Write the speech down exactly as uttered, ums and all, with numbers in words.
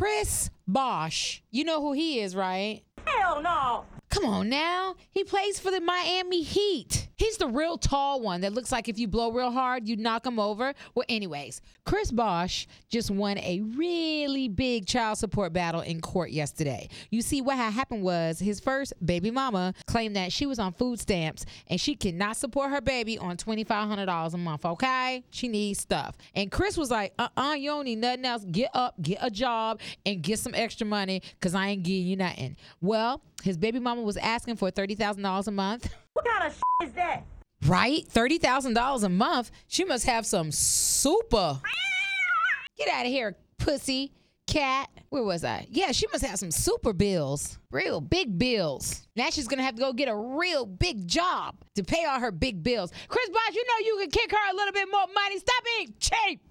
Chris Bosh. You know who he is, right? Hell no. Come on now. He plays for the Miami Heat. He's the real tall one that looks like if you blow real hard, you knock him over. Well, anyways, Chris Bosh just won a really big child support battle in court yesterday. You see, what had happened was his first baby mama claimed that she was on food stamps and she cannot support her baby on twenty-five hundred dollars a month, okay? She needs stuff. And Chris was like, uh-uh, you don't need nothing else. Get up, get a job, and get some extra money because I ain't giving you nothing. Well, his baby mama was asking for thirty thousand dollars a month. What kind of shit is that? Right? thirty thousand dollars a month. She must have some super. Get out of here, pussy cat. Where was I? Yeah, she must have some super bills. Real big bills. Now she's going to have to go get a real big job to pay all her big bills. Chris Bosh, you know you can kick her a little bit more money. Stop being cheap.